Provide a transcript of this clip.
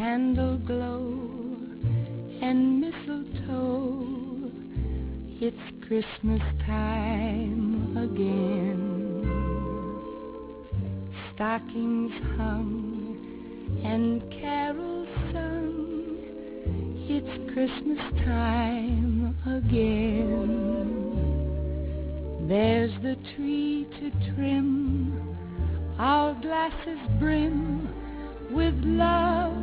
candle glow and mistletoe. It's Christmas time again. Stockings hung and carols sung. It's Christmas time again. There's the tree to trim, our glasses brim with love